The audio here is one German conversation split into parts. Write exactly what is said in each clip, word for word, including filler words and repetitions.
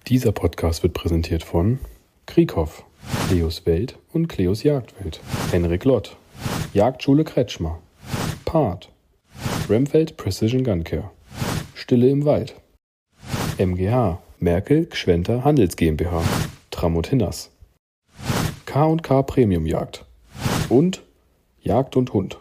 Dieser Podcast wird präsentiert von Krieghoff, Cleos Welt und Cleos Jagdwelt, Henrik Lott, Jagdschule Kretschmer, Part, Remfeld Precision Gun Care, Stille im Wald, M G H, Merkel Gschwenter Handels GmbH, Tramot Hinnas, K und K Premium Jagd und Jagd und Hund.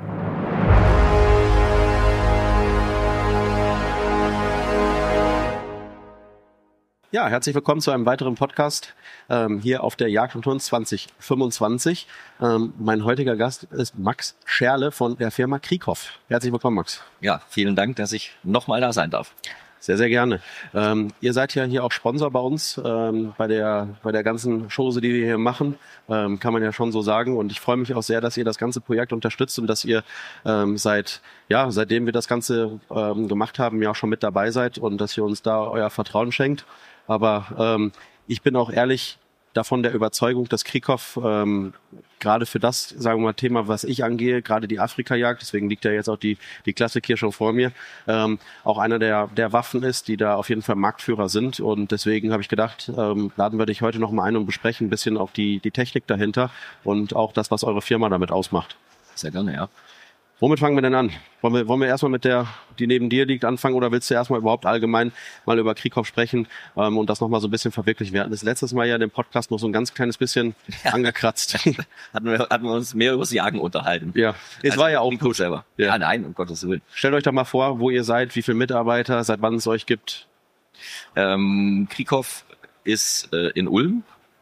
Ja, herzlich willkommen zu einem weiteren Podcast ähm, hier auf der Jagd und Hund zwanzig fünfundzwanzig. Ähm, mein heutiger Gast ist Max Scherle von der Firma Krieghoff. Herzlich willkommen, Max. Ja, vielen Dank, dass ich nochmal da sein darf. Sehr, sehr gerne. Ähm, ihr seid ja hier auch Sponsor bei uns, ähm, bei der bei der ganzen Chose, die wir hier machen, ähm, kann man ja schon so sagen. Und ich freue mich auch sehr, dass ihr das ganze Projekt unterstützt und dass ihr ähm, seit ja seitdem wir das Ganze ähm, gemacht haben, ja auch schon mit dabei seid und dass ihr uns da euer Vertrauen schenkt. Aber ähm, ich bin auch ehrlich davon der Überzeugung, dass Krieghoff ähm, gerade für das, sagen wir mal, Thema, was ich angehe, gerade die Afrika-Jagd, deswegen liegt ja jetzt auch die die Klassik hier schon vor mir, ähm, auch einer der der Waffen ist, die da auf jeden Fall Marktführer sind. Und deswegen habe ich gedacht, ähm, laden wir dich heute noch mal ein und besprechen ein bisschen auch die die Technik dahinter und auch das, was eure Firma damit ausmacht. Sehr gerne, ja. Womit fangen wir denn an? Wollen wir, wollen wir erstmal mit der, die neben dir liegt, anfangen oder willst du erstmal überhaupt allgemein mal über Krieghoff sprechen ähm, und das nochmal so ein bisschen verwirklichen? Wir hatten das letztes Mal ja in dem Podcast noch so ein ganz kleines bisschen ja. angekratzt. hatten, wir, hatten wir uns mehr über das Jagen unterhalten. Ja, es also war ja auch gut selber. Ja. ja, nein, um Gottes Willen. Stellt euch doch mal vor, wo ihr seid, wie viele Mitarbeiter, seit wann es euch gibt. Ähm, Krieghoff ist äh, in Ulm,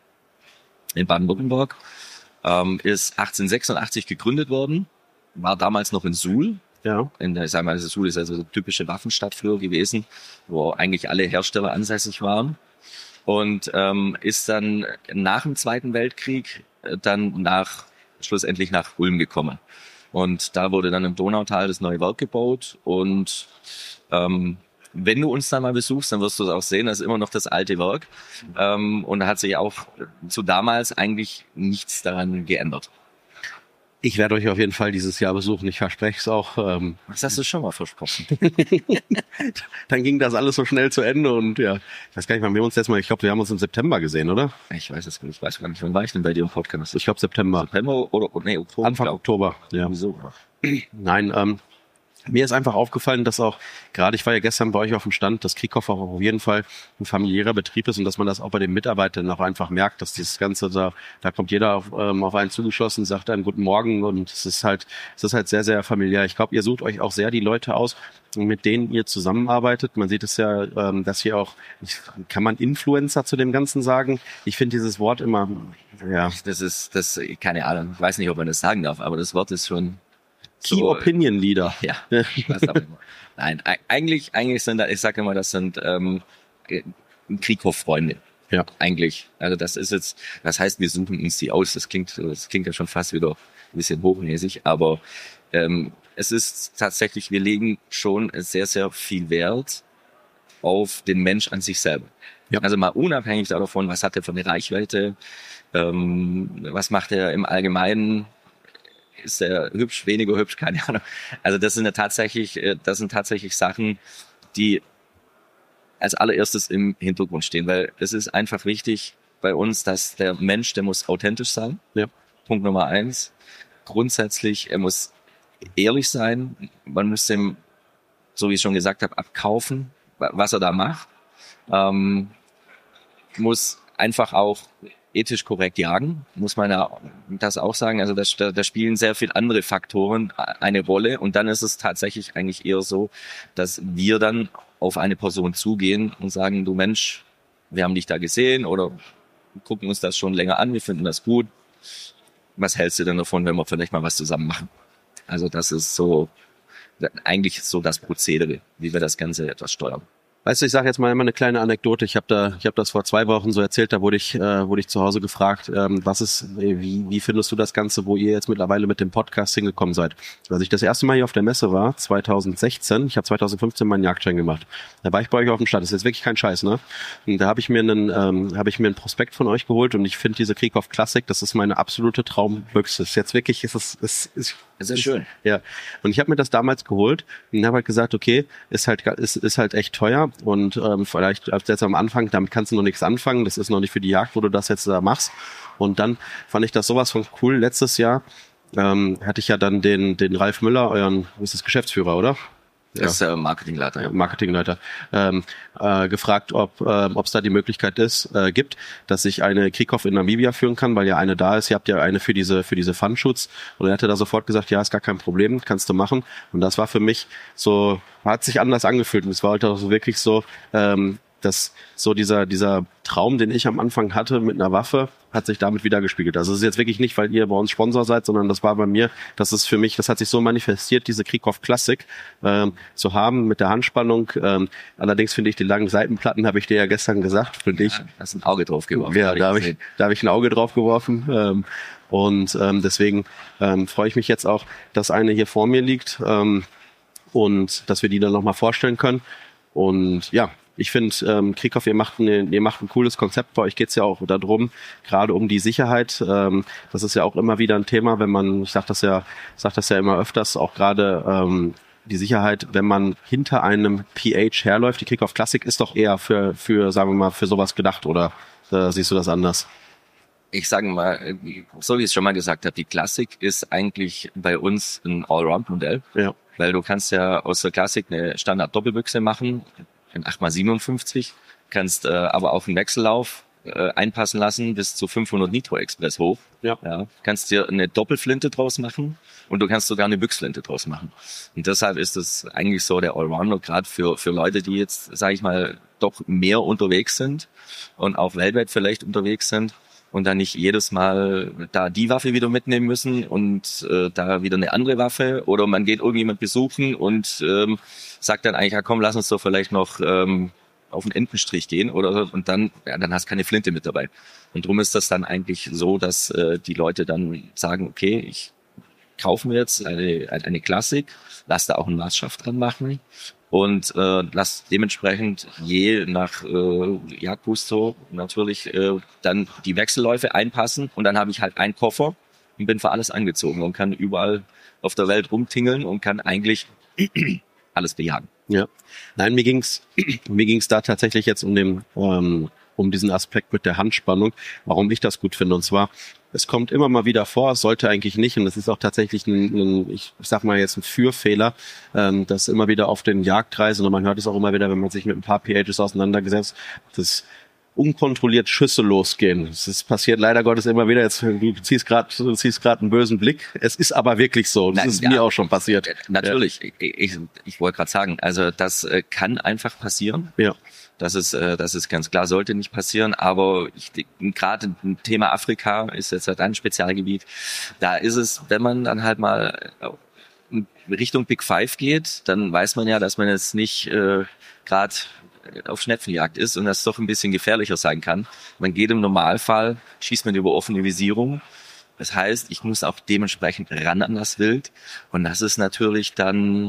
in Baden-Württemberg, ähm, ist achtzehnhundertsechsundachtzig gegründet worden. War damals noch in Suhl. Ja. In der, sagen wir mal, Suhl ist also eine typische Waffenstadt früher gewesen, wo eigentlich alle Hersteller ansässig waren. Und ähm, ist dann nach dem Zweiten Weltkrieg dann nach, schlussendlich nach Ulm gekommen. Und da wurde dann im Donautal das neue Werk gebaut. Und ähm, wenn du uns dann mal besuchst, dann wirst du es auch sehen, das ist immer noch das alte Werk. Ähm, und da hat sich auch zu damals eigentlich nichts daran geändert. Ich werde euch auf jeden Fall dieses Jahr besuchen, ich verspreche es auch. Ähm das hast du schon mal versprochen. Dann ging das alles so schnell zu Ende und ja, ich weiß gar nicht, wann wir uns jetzt mal, ich glaube, wir haben uns im September gesehen, oder? Ich weiß es gar nicht, ich weiß gar nicht, wann war ich denn bei dir im Podcast? Ich glaube September. September oder, nee, Oktober. Anfang Oktober, ja. Wieso? Nein, ähm, mir ist einfach aufgefallen, dass auch, gerade ich war ja gestern bei euch auf dem Stand, dass Krieghoff auch auf jeden Fall ein familiärer Betrieb ist und dass man das auch bei den Mitarbeitern auch einfach merkt, dass dieses Ganze da, da kommt jeder auf, ähm, auf einen zugeschlossen, sagt einen guten Morgen und es ist halt, es ist halt sehr, sehr familiär. Ich glaube, ihr sucht euch auch sehr die Leute aus, mit denen ihr zusammenarbeitet. Man sieht es ja, ähm, dass hier auch, kann man Influencer zu dem Ganzen sagen? Ich finde dieses Wort immer, ja. Das ist, das, keine Ahnung, ich weiß nicht, ob man das sagen darf, aber das Wort ist schon, Key so, Opinion Leader. Ja, ich weiß aber immer. Nein, eigentlich, eigentlich sind da, ich sage immer, das sind ähm, Krieghoff-Freunde. Ja. Eigentlich. Also das ist jetzt, das heißt, wir suchen uns die aus. Das klingt, das klingt ja schon fast wieder ein bisschen hochnäsig, aber ähm, es ist tatsächlich, wir legen schon sehr, sehr viel Wert auf den Mensch an sich selber. Ja. Also mal unabhängig davon, was hat er für eine Reichweite, ähm, was macht er im Allgemeinen. Ist er hübsch, weniger hübsch, keine Ahnung. Also das sind ja tatsächlich, das sind tatsächlich Sachen, die als allererstes im Hintergrund stehen, weil es ist einfach wichtig bei uns, dass der Mensch, der muss authentisch sein. Ja. Punkt Nummer eins. Grundsätzlich, er muss ehrlich sein. Man müsste ihm, so wie ich schon gesagt habe, abkaufen, was er da macht. Ähm, muss einfach auch ethisch korrekt jagen, muss man ja das auch sagen. Also da, da spielen sehr viele andere Faktoren eine Rolle. Und dann ist es tatsächlich eigentlich eher so, dass wir dann auf eine Person zugehen und sagen, du Mensch, wir haben dich da gesehen oder gucken uns das schon länger an, wir finden das gut. Was hältst du denn davon, wenn wir vielleicht mal was zusammen machen? Also das ist so eigentlich so das Prozedere, wie wir das Ganze etwas steuern. Weißt du, ich sage jetzt mal immer eine kleine Anekdote. Ich habe da, ich habe das vor zwei Wochen so erzählt. Da wurde ich, äh, wurde ich zu Hause gefragt, ähm, was ist, wie, wie findest du das Ganze, wo ihr jetzt mittlerweile mit dem Podcast hingekommen seid? Als ich das erste Mal hier auf der Messe war, zwanzig sechzehn, ich habe zwanzig fünfzehn meinen Jagdschein gemacht. Da war ich bei euch auf dem Stand. Das ist jetzt wirklich kein Scheiß, ne? Und da habe ich mir einen, ähm, habe ich mir einen Prospekt von euch geholt und ich finde diese Krieghoff Classic, das ist meine absolute Traumbüchse. Ist jetzt wirklich, ist es, ist, ist Das ist schön. Ja, und ich habe mir das damals geholt und habe halt gesagt, okay, ist halt ist, ist halt echt teuer und ähm, vielleicht jetzt am Anfang, damit kannst du noch nichts anfangen, das ist noch nicht für die Jagd, wo du das jetzt da machst. Und dann fand ich das sowas von cool. Letztes Jahr ähm, hatte ich ja dann den den Ralf Müller, euren, ist das Geschäftsführer, oder? Das ist der Marketingleiter. Ja. Marketingleiter. Ähm, äh, gefragt, ob äh, ob es da die Möglichkeit ist, äh, gibt, dass ich eine Krieghoff in Namibia führen kann, weil ja eine da ist. Ihr habt ja eine für diese für diese Fun-Shoots. Und er hatte da sofort gesagt, ja, ist gar kein Problem, kannst du machen. Und das war für mich so, hat sich anders angefühlt. Und es war halt auch so wirklich so, ähm, dass so dieser dieser Traum, den ich am Anfang hatte mit einer Waffe, hat sich damit wiedergespiegelt. Also es ist jetzt wirklich nicht, weil ihr bei uns Sponsor seid, sondern das war bei mir, das ist für mich, das hat sich so manifestiert, diese Krieghoff Classic ähm, zu haben mit der Handspannung. Ähm, allerdings finde ich die langen Seitenplatten, habe ich dir ja gestern gesagt, finde ich. Ja, hast ein Auge drauf geworfen. Ja, da habe ich, da habe ich ein Auge drauf geworfen. Ähm, und ähm, deswegen ähm, freue ich mich jetzt auch, dass eine hier vor mir liegt ähm, und dass wir die dann nochmal vorstellen können. Und ja, ich finde, ähm, Krieghoff, ihr macht, eine, ihr macht ein cooles Konzept. Bei euch geht's ja auch darum, gerade um die Sicherheit. Ähm, das ist ja auch immer wieder ein Thema, wenn man, ich sage das ja, sag das ja immer öfters, auch gerade ähm, die Sicherheit, wenn man hinter einem P H herläuft. Die Krieghoff Classic ist doch eher für, für, sagen wir mal, für sowas gedacht, oder äh, siehst du das anders? Ich sage mal, so wie ich es schon mal gesagt habe, die Classic ist eigentlich bei uns ein Allround-Modell. Ja. Weil du kannst ja aus der Classic eine Standard-Doppelbüchse machen, ein acht mal siebenundfünfzig, kannst äh, aber auch einen Wechsellauf äh, einpassen lassen bis zu fünfhundert Nitro Express hoch. Ja. Ja. Kannst dir eine Doppelflinte draus machen und du kannst sogar eine Büchsflinte draus machen. Und deshalb ist das eigentlich so der Allrounder, gerade für für Leute, die jetzt, sage ich mal, doch mehr unterwegs sind und auch weltweit vielleicht unterwegs sind. Und dann nicht jedes Mal da die Waffe wieder mitnehmen müssen und äh, da wieder eine andere Waffe. Oder man geht irgendjemand besuchen und ähm, sagt dann eigentlich, ja komm, lass uns doch vielleicht noch ähm, auf den Entenstrich gehen. Oder und dann, ja, dann hast du keine Flinte mit dabei. Und drum ist das dann eigentlich so, dass äh, die Leute dann sagen, okay, ich kaufe mir jetzt eine, eine Klassik, lass da auch einen Maßstab dran machen. Und äh, lass dementsprechend je nach äh, Jagdgusto natürlich äh, dann die Wechselläufe einpassen. Und dann habe ich halt einen Koffer und bin für alles angezogen und kann überall auf der Welt rumtingeln und kann eigentlich alles bejagen. Ja, nein, mir ging's mir ging's da tatsächlich jetzt um den ähm, um diesen Aspekt mit der Handspannung, warum ich das gut finde. Und zwar, es kommt immer mal wieder vor, es sollte eigentlich nicht, und das ist auch tatsächlich ein, ein ich sag mal jetzt ein Führfehler, ähm, dass immer wieder auf den Jagdreisen, und man hört es auch immer wieder, wenn man sich mit ein paar P Hs auseinandergesetzt, dass unkontrolliert Schüsse losgehen. Es ist passiert leider Gottes immer wieder. Jetzt du ziehst gerade du ziehst gerade einen bösen Blick. Es ist aber wirklich so. Das Nein, ist ja, mir auch schon passiert. Natürlich. Ja. Ich, ich, ich wollte gerade sagen, also das äh, kann einfach passieren. Ja. Das ist, äh, das ist ganz klar, sollte nicht passieren. Aber ich, gerade ein Thema Afrika ist jetzt halt ein Spezialgebiet. Da ist es, wenn man dann halt mal in Richtung Big Five geht, dann weiß man ja, dass man jetzt nicht äh, gerade auf Schnepfenjagd ist und das doch ein bisschen gefährlicher sein kann. Man geht im Normalfall, schießt man über offene Visierung. Das heißt, ich muss auch dementsprechend ran an das Wild. Und das ist natürlich dann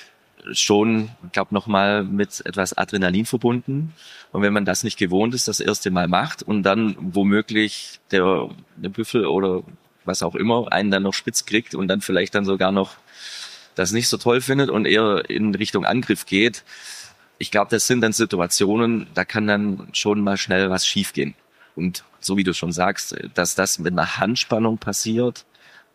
schon, ich glaube, nochmal mit etwas Adrenalin verbunden. Und wenn man das nicht gewohnt ist, das erste Mal macht und dann womöglich der, der Büffel oder was auch immer einen dann noch spitz kriegt und dann vielleicht dann sogar noch das nicht so toll findet und eher in Richtung Angriff geht, ich glaube, das sind dann Situationen, da kann dann schon mal schnell was schiefgehen. Und so wie du schon sagst, dass das mit einer Handspannung passiert,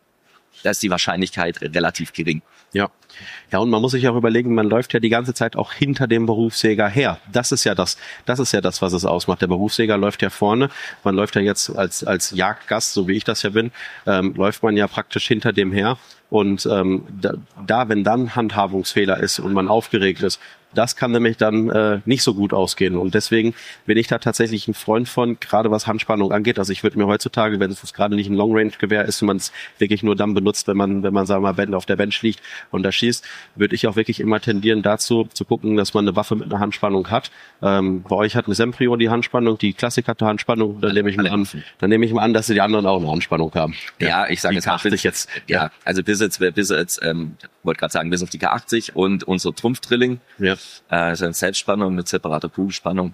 da ist die Wahrscheinlichkeit relativ gering. Ja. Ja, und man muss sich auch überlegen, man läuft ja die ganze Zeit auch hinter dem Berufsjäger her. Das ist ja das, das ist ja das, was es ausmacht. Der Berufsjäger läuft ja vorne. Man läuft ja jetzt als, als Jagdgast, so wie ich das ja bin, ähm, läuft man ja praktisch hinter dem her. Und ähm, da, da, wenn dann Handhabungsfehler ist und man aufgeregt ist, das kann nämlich dann äh, nicht so gut ausgehen. Und deswegen bin ich da tatsächlich ein Freund von, gerade was Handspannung angeht. Also ich würde mir heutzutage, wenn es gerade nicht ein Long-Range-Gewehr ist und man es wirklich nur dann benutzt, wenn man, wenn man, sagen wir mal, auf der Bench liegt und da schießt, würde ich auch wirklich immer tendieren dazu, zu gucken, dass man eine Waffe mit einer Handspannung hat. Ähm, bei euch hat eine Semprio die Handspannung, die Classic hat eine Handspannung, dann nehme ich mal an, dann nehme ich mal an, dass die anderen auch eine Handspannung haben. Ja, ja, ich sage jetzt mal, bis, jetzt, ja, ja, also bis jetzt, bis jetzt, ähm, wollte gerade sagen, bis auf die K achtzig und unser Trumpf-Drilling, ja. äh, also eine Selbstspannung mit separater Kugelspannung.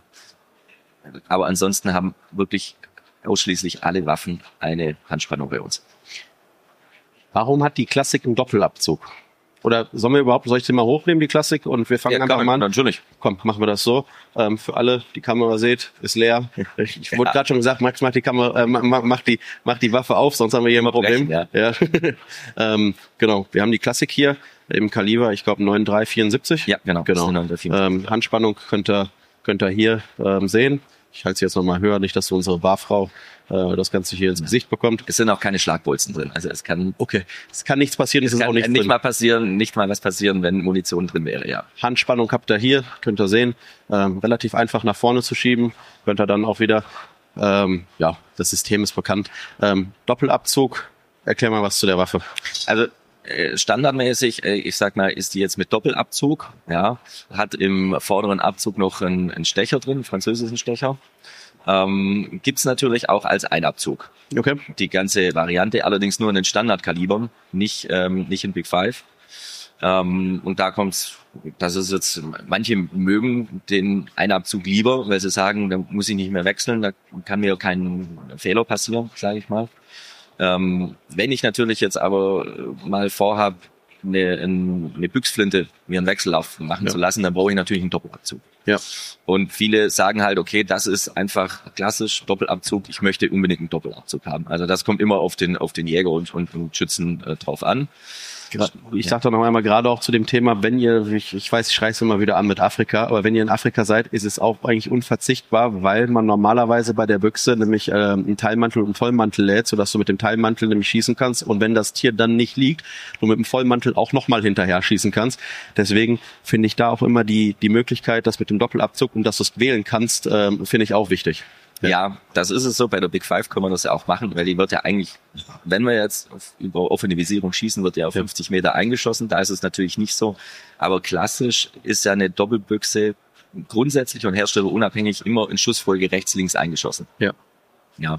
Aber ansonsten haben wirklich ausschließlich alle Waffen eine Handspannung bei uns. Warum hat die Klassik einen Doppelabzug? Oder sollen wir überhaupt, soll ich den mal hochnehmen, die Klassik? Und wir fangen Ja, einfach kann mal man, an. natürlich. Komm, machen wir das so. Ähm, für alle, die Kamera seht, ist leer. Ich, ich wurde Ja. gerade schon gesagt, Max, mach die Kamera, äh, mach, mach die, mach die Waffe auf, sonst haben wir hier ein Problem. Brechen, ja. ähm, genau, wir haben die Klassik hier im Kaliber, ich glaube neun drei vierundsiebzig. Ja, genau. Genau. Das sind dann Ähm, Handspannung könnt ihr, könnt ihr hier ähm, sehen. Ich halte sie jetzt nochmal höher, nicht, dass so unsere Barfrau äh, das Ganze hier ins Gesicht bekommt. Es sind auch keine Schlagbolzen drin. Also es kann, Okay, es kann nichts passieren, es ist kann auch nichts nicht drin. mal passieren, nicht mal was passieren, wenn Munition drin wäre, ja. Handspannung habt ihr hier, könnt ihr sehen, ähm, relativ einfach nach vorne zu schieben, könnt ihr dann auch wieder, ähm, ja, das System ist bekannt. Ähm, Doppelabzug, erklär mal was zu der Waffe. Also äh, standardmäßig, äh, ich sag mal, ist die jetzt mit Doppelabzug, ja, hat im vorderen Abzug noch einen, einen Stecher drin, einen französischen Stecher. Ähm, gibt's natürlich auch als Einabzug. Okay. Die ganze Variante, allerdings nur in den Standardkalibern, nicht ähm, nicht in Big Five. Ähm, und da kommt's, das ist jetzt, manche mögen den Einabzug lieber, weil sie sagen, da muss ich nicht mehr wechseln, da kann mir kein Fehler passieren, sage ich mal. Ähm, wenn ich natürlich jetzt aber mal vorhab, eine, eine Büchsflinte mir einen Wechsellauf machen Ja. zu lassen, dann brauche ich natürlich einen Doppelabzug. Ja. Und viele sagen halt, okay, das ist einfach klassisch Doppelabzug, ich möchte unbedingt einen Doppelabzug haben. Also das kommt immer auf den auf den Jäger und, und, und Schützen äh, drauf an. Ich sag doch noch einmal gerade auch zu dem Thema, wenn ihr, ich, ich weiß, ich schreie es immer wieder an mit Afrika, aber wenn ihr in Afrika seid, ist es auch eigentlich unverzichtbar, weil man normalerweise bei der Büchse nämlich äh, einen Teilmantel und einen Vollmantel lädt, sodass du mit dem Teilmantel nämlich schießen kannst und wenn das Tier dann nicht liegt, du mit dem Vollmantel auch nochmal hinterher schießen kannst. Deswegen finde ich da auch immer die die Möglichkeit, das mit dem Doppelabzug und dass du es wählen kannst, äh, finde ich auch wichtig. Ja. ja, das ist es so. Bei der Big Five können wir das ja auch machen, weil die wird ja eigentlich, wenn wir jetzt auf, über offene Visierung schießen, wird ja auf fünfzig Meter eingeschossen. Da ist es natürlich nicht so. Aber klassisch ist ja eine Doppelbüchse grundsätzlich und herstellerunabhängig immer in Schussfolge rechts, links eingeschossen. Ja. Ja.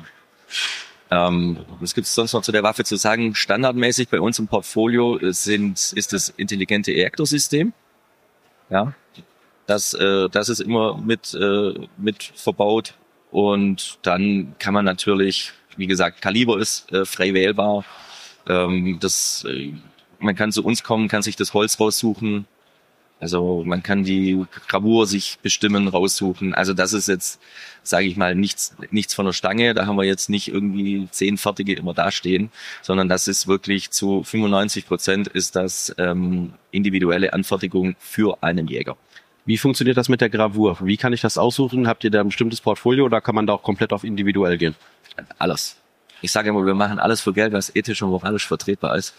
Ähm, was gibt es sonst noch zu der Waffe zu sagen? Standardmäßig bei uns im Portfolio sind, ist das intelligente Ejektorsystem. Ja. Das, äh, das ist immer mit, äh, mit verbaut. Und dann kann man natürlich, wie gesagt, Kaliber ist äh, frei wählbar. Ähm, das, äh, man kann zu uns kommen, kann sich das Holz raussuchen. Also man kann die Gravur sich bestimmen, raussuchen. Also das ist jetzt, sage ich mal, nichts nichts von der Stange. Da haben wir jetzt nicht irgendwie zehn fertige immer dastehen, sondern das ist wirklich zu fünfundneunzig Prozent ist das ähm, individuelle Anfertigung für einen Jäger. Wie funktioniert das mit der Gravur? Wie kann ich das aussuchen? Habt ihr da ein bestimmtes Portfolio oder kann man da auch komplett auf individuell gehen? Alles. Ich sage immer, wir machen alles für Geld, was ethisch und moralisch vertretbar ist.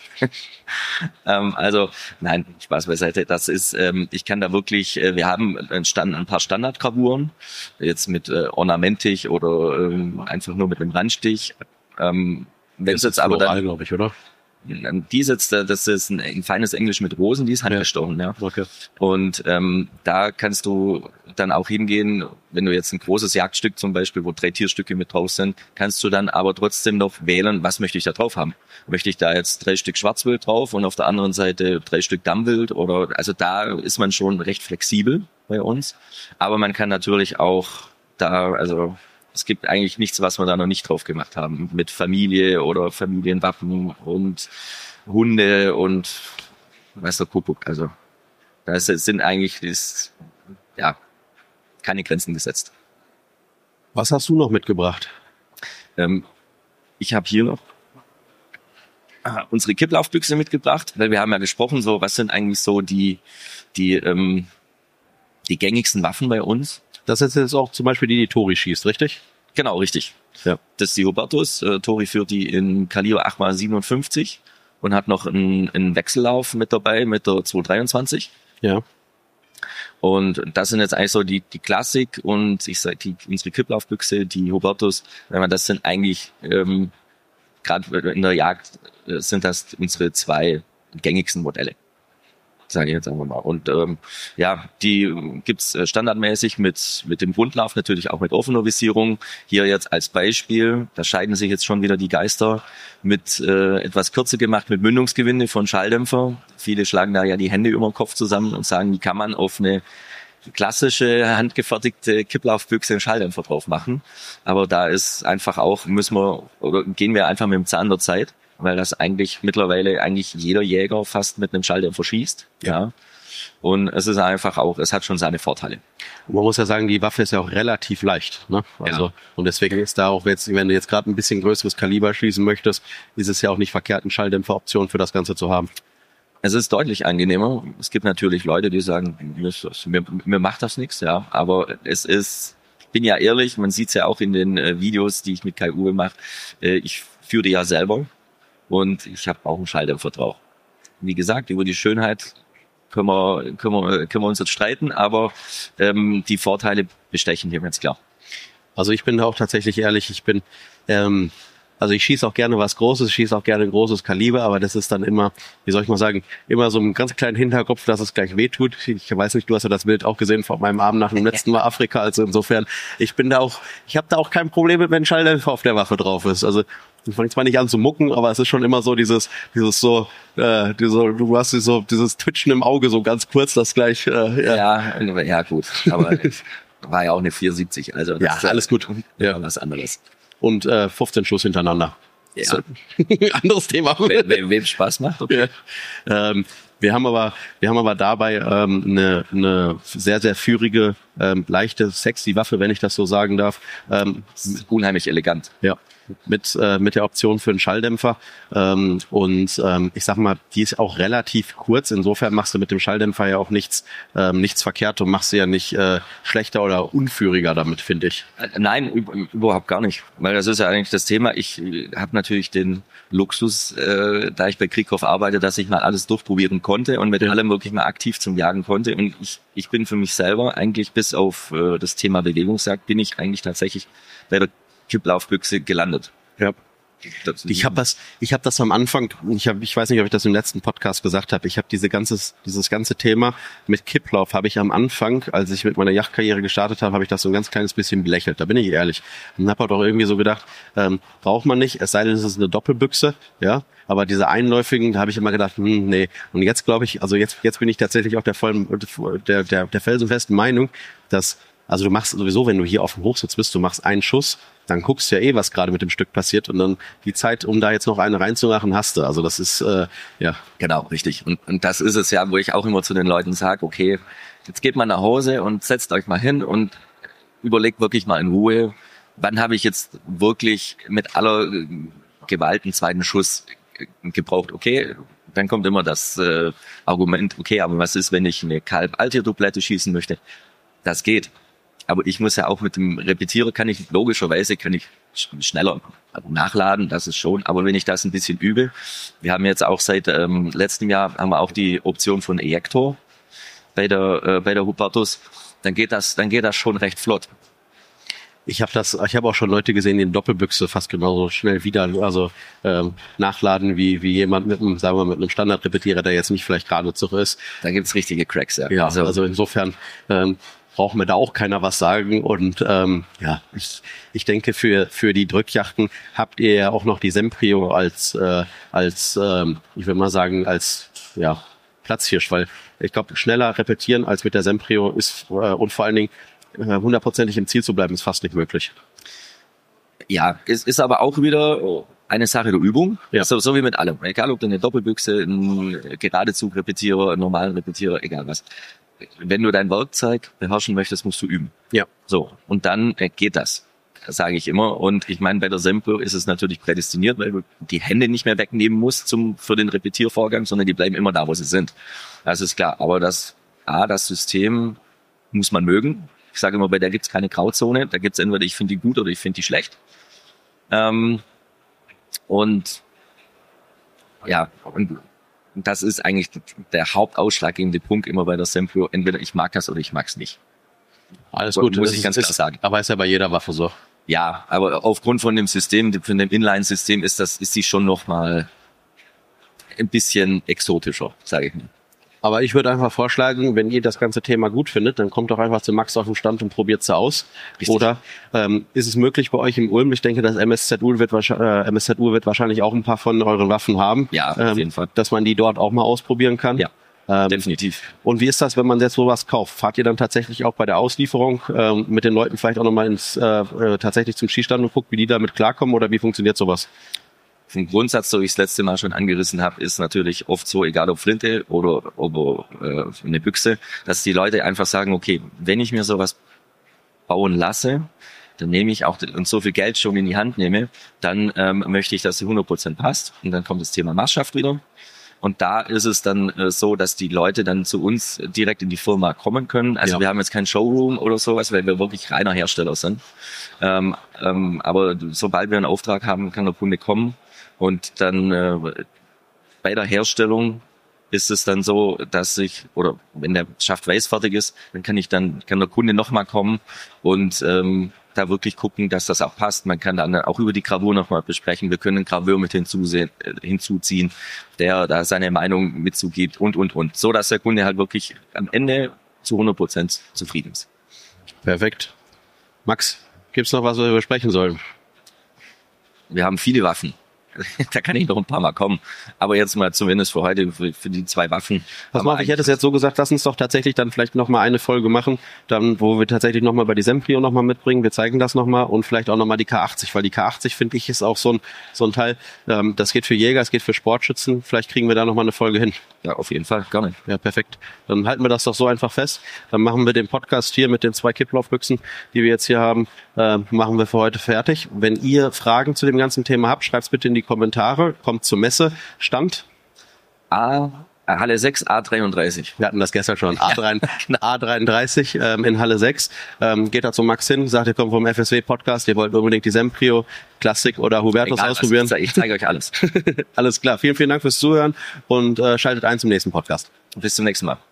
ähm, also, nein, Spaß beiseite. Das ist, ähm, ich kann da wirklich, äh, wir haben ein, Stand, ein paar Standardgravuren, jetzt mit äh, Ornamentig oder ähm, einfach nur mit einem Randstich. Ähm, wenn es jetzt aber dann, glaube ich, oder? die ist jetzt, das ist ein, ein feines Englisch mit Rosen, die ist handgestochen, ja. Okay. Und ähm, da kannst du dann auch hingehen, wenn du jetzt ein großes Jagdstück zum Beispiel, wo drei Tierstücke mit drauf sind, kannst du dann aber trotzdem noch wählen, was möchte ich da drauf haben. Möchte ich da jetzt drei Stück Schwarzwild drauf und auf der anderen Seite drei Stück Dammwild oder, also da ist man schon recht flexibel bei uns. Aber man kann natürlich auch da, also es gibt eigentlich nichts, was wir da noch nicht drauf gemacht haben. Mit Familie oder Familienwappen und Hunde und weiß der Kuckuck. Also da sind eigentlich ist, ja, keine Grenzen gesetzt. Was hast du noch mitgebracht? Ähm, ich habe hier noch ah, unsere Kipplaufbüchse mitgebracht, weil wir haben ja gesprochen, so was sind eigentlich so die die ähm, die gängigsten Waffen bei uns. Das ist jetzt auch zum Beispiel die, die Tori schießt, richtig? Genau, richtig. Ja. Das ist die Hubertus. Äh, Tori führt die in Kaliber acht mal siebenundfünfzig und hat noch einen, einen Wechsellauf mit dabei mit der zwei dreiundzwanzig. Ja. Und das sind jetzt eigentlich so die, die Klassik und ich sag die unsere Kipplaufbüchse, die Hubertus, wenn man das sind eigentlich ähm, gerade in der Jagd äh, sind das unsere zwei gängigsten Modelle. Sage ich jetzt einfach mal. Und ähm, ja, die gibt's äh, standardmäßig mit mit dem Grundlauf, natürlich auch mit offener Visierung. Hier jetzt als Beispiel, da scheiden sich jetzt schon wieder die Geister, mit äh, etwas kürzer gemacht, mit Mündungsgewinde von Schalldämpfer. Viele schlagen da ja die Hände über den Kopf zusammen und sagen, wie kann man auf eine klassische, handgefertigte Kipplaufbüchse einen Schalldämpfer drauf machen. Aber da ist einfach auch, müssen wir, oder gehen wir einfach mit dem Zahn der Zeit. weil das eigentlich mittlerweile eigentlich jeder Jäger fast mit einem Schalldämpfer schießt. Ja. ja. Und es ist einfach auch, es hat schon seine Vorteile. Und man muss ja sagen, die Waffe ist ja auch relativ leicht, ne? Also, ja. Und deswegen ist da auch jetzt, wenn du jetzt gerade ein bisschen größeres Kaliber schießen möchtest, ist es ja auch nicht verkehrt, eine Schalldämpferoption für das Ganze zu haben. Es ist deutlich angenehmer. Es gibt natürlich Leute, die sagen, mir, mir macht das nichts, ja. Aber es ist, ich bin ja ehrlich, man sieht es ja auch in den äh, Videos, die ich mit Kai Uwe mache. Äh, ich führe die ja selber und ich habe auch einen Schalldämpfer drauf. Wie gesagt, über die Schönheit können wir, können wir, können wir uns jetzt streiten, aber ähm, die Vorteile bestechen hier ganz klar. Also ich bin da auch tatsächlich ehrlich, ich bin, ähm, also ich schieße auch gerne was Großes, ich schieße auch gerne ein großes Kaliber, aber das ist dann immer, wie soll ich mal sagen, immer so einen ganz kleinen Hinterkopf, dass es gleich wehtut. Ich weiß nicht, du hast ja das Bild auch gesehen von meinem Abend nach dem letzten Mal Afrika, also insofern, ich bin da auch, ich habe da auch kein Problem mit, wenn ein Schalldämpfer auf der Waffe drauf ist. Also ich fange zwar nicht an zu mucken, aber es ist schon immer so dieses, dieses so, äh, diese, du hast so dieses Twitchen im Auge so ganz kurz, das gleich. Äh, ja. ja, ja gut, aber war ja auch eine vierhundertsiebzig, also das ja, ist alles gut, ja, was anderes. Und äh, fünfzehn Schuss hintereinander. Ja. So. Anderes Thema. We we wem Spaß macht, okay. Ja. Ähm, wir haben aber, wir haben aber dabei ähm, eine, eine sehr, sehr führige, ähm, leichte, sexy Waffe, wenn ich das so sagen darf. Ähm, unheimlich elegant. Ja. Mit äh, mit der Option für einen Schalldämpfer ähm, und ähm, ich sag mal, die ist auch relativ kurz. Insofern machst du mit dem Schalldämpfer ja auch nichts ähm, nichts verkehrt und machst sie ja nicht äh, schlechter oder unführiger damit, finde ich. Nein, überhaupt gar nicht, weil das ist ja eigentlich das Thema. Ich habe natürlich den Luxus, äh, da ich bei Krieghoff arbeite, dass ich mal alles durchprobieren konnte und mit ja. allem wirklich mal aktiv zum Jagen konnte. Und ich ich bin für mich selber eigentlich bis auf äh, das Thema Bewegungsjagd bin ich eigentlich tatsächlich bei der Kipplaufbüchse gelandet. Ja. Ich habe das, ich habe das am Anfang. Ich habe, ich weiß nicht, ob ich das im letzten Podcast gesagt habe. Ich habe diese ganzes, dieses ganze Thema mit Kipplauf habe ich am Anfang, als ich mit meiner Jagdkarriere gestartet habe, habe ich das so ein ganz kleines bisschen belächelt. Da bin ich ehrlich und habe halt auch irgendwie so gedacht, ähm, braucht man nicht. Es sei denn, es ist eine Doppelbüchse, ja. Aber diese einläufigen, da habe ich immer gedacht, hm, nee. Und jetzt glaube ich, also jetzt, jetzt bin ich tatsächlich auch der vollen, der, der, der felsenfesten Meinung, dass also du machst sowieso, wenn du hier auf dem Hochsitz bist, du machst einen Schuss, dann guckst du ja eh, was gerade mit dem Stück passiert und dann die Zeit, um da jetzt noch eine reinzumachen, hast du. Also das ist, äh, ja. Genau, richtig. Und, und das ist es ja, wo ich auch immer zu den Leuten sage, okay, jetzt geht mal nach Hause und setzt euch mal hin und überlegt wirklich mal in Ruhe, wann habe ich jetzt wirklich mit aller Gewalt einen zweiten Schuss gebraucht. Okay, dann kommt immer das äh, Argument, okay, aber was ist, wenn ich eine Kalb-Altier-Dublette schießen möchte? Das geht. Aber ich muss ja auch mit dem Repetierer, kann ich logischerweise kann ich schneller nachladen, das ist schon. Aber wenn ich das ein bisschen übe, wir haben jetzt auch seit ähm, letztem Jahr haben wir auch die Option von Ejector bei der äh, bei der Hubertus, dann geht das, dann geht das schon recht flott. Ich habe das, ich habe auch schon Leute gesehen, die in Doppelbüchse fast genauso schnell wieder, also ähm, nachladen wie wie jemand mit einem, sagen wir mal, mit einem Standardrepetierer, der jetzt nicht vielleicht gerade zurück ist. Da gibt's richtige Cracks, ja. Ja, also, also insofern. Ähm, braucht mir da auch keiner was sagen. Und ähm, ja, ich, ich denke, für für die Drückjachten habt ihr ja auch noch die Semprio als, äh, als ähm, ich will mal sagen, als ja Platzhirsch, weil ich glaube, schneller repetieren als mit der Semprio ist äh, und vor allen Dingen hundertprozentig im Ziel zu bleiben, ist fast nicht möglich. Ja, es ist aber auch wieder eine Sache der Übung, ja. so, so wie mit allem. Egal, ob du eine Doppelbüchse, einen Geradezug-Repetierer, einen normalen Repetierer, egal was. Wenn du dein Werkzeug beherrschen möchtest, musst du üben. Ja. So, und dann äh, geht das, das sage ich immer. Und ich meine, bei der Sempro ist es natürlich prädestiniert, weil du die Hände nicht mehr wegnehmen musst zum für den Repetiervorgang, sondern die bleiben immer da, wo sie sind. Das ist klar. Aber das, A, das System muss man mögen. Ich sage immer, bei der gibt's keine Grauzone. Da gibt's entweder ich finde die gut oder ich finde die schlecht. Ähm, und ja, und das ist eigentlich der hauptausschlaggebende Punkt immer bei der Sempro. Entweder ich mag das oder ich mag's nicht. Alles gut, muss das ich ganz ist, klar sagen. Aber ist ja bei jeder Waffe so. Ja, aber aufgrund von dem System, von dem Inline-System ist das, ist sie schon noch mal ein bisschen exotischer, sage ich mal. Aber ich würde einfach vorschlagen, wenn ihr das ganze Thema gut findet, dann kommt doch einfach zu Max auf den Stand und probiert es aus. Richtig. Oder ähm, ist es möglich bei euch im Ulm? Ich denke, das M S Z U wird, äh, M S Z U wird wahrscheinlich auch ein paar von euren Waffen haben. Ja, auf ähm, jeden Fall. Dass man die dort auch mal ausprobieren kann. Ja, ähm, definitiv. Und wie ist das, wenn man jetzt sowas kauft? Fahrt ihr dann tatsächlich auch bei der Auslieferung ähm, mit den Leuten vielleicht auch nochmal ins äh, äh, tatsächlich zum Schießstand und guckt, wie die damit klarkommen oder wie funktioniert sowas? Vom Grundsatz, so wie ich es letzte Mal schon angerissen habe, ist natürlich oft so, egal ob Flinte oder ob äh, eine Büchse, dass die Leute einfach sagen, okay, wenn ich mir sowas bauen lasse, dann nehme ich auch und so viel Geld schon in die Hand nehme, dann ähm, möchte ich, dass sie hundert Prozent passt. Und dann kommt das Thema Machschaft wieder. Und da ist es dann äh, so, dass die Leute dann zu uns direkt in die Firma kommen können. Also ja. wir haben jetzt kein Showroom oder sowas, weil wir wirklich reiner Hersteller sind. Ähm, ähm, aber sobald wir einen Auftrag haben, kann der Kunde kommen. Und dann äh, bei der Herstellung ist es dann so, dass ich, oder wenn der Schaft weiß fertig ist, dann kann ich dann, kann der Kunde nochmal kommen und ähm, da wirklich gucken, dass das auch passt. Man kann dann auch über die Gravur nochmal besprechen. Wir können einen Graveur mit hinzusehen, äh, hinzuziehen, der da seine Meinung mitzugibt und, und, und. So, dass der Kunde halt wirklich am Ende zu hundert Prozent zufrieden ist. Perfekt. Max, gibt's noch was, was wir besprechen sollen? Wir haben viele Waffen. Da kann ich noch ein paar Mal kommen. Aber jetzt mal zumindest für heute, für, für die zwei Waffen. Pass mal auf, ich hätte es jetzt so gesagt, lass uns doch tatsächlich dann vielleicht nochmal eine Folge machen, dann, wo wir tatsächlich nochmal bei die Semprio nochmal mitbringen. Wir zeigen das nochmal und vielleicht auch nochmal die K achtzig, weil die K achtzig, finde ich, ist auch so ein, so ein Teil, ähm, das geht für Jäger, es geht für Sportschützen. Vielleicht kriegen wir da nochmal eine Folge hin. Ja, auf jeden Fall, gerne. Ja, perfekt. Dann halten wir das doch so einfach fest. Dann machen wir den Podcast hier mit den zwei Kipplaufbüchsen, die wir jetzt hier haben, äh, machen wir für heute fertig. Wenn ihr Fragen zu dem ganzen Thema habt, schreibt's bitte in die Kommentare. Kommt zur Messe. Stand? A, Halle sechs, A dreiunddreißig. Wir hatten das gestern schon. A, drei, ja, genau. A dreiunddreißig ähm, in Halle sechs. Ähm, geht da zu Max hin, sagt, ihr kommt vom F S W-Podcast, ihr wollt unbedingt die Semprio, Classic oder Hubertus Egal, ausprobieren. Ich zeige euch alles. Alles klar. Vielen, vielen Dank fürs Zuhören und äh, schaltet ein zum nächsten Podcast. Bis zum nächsten Mal.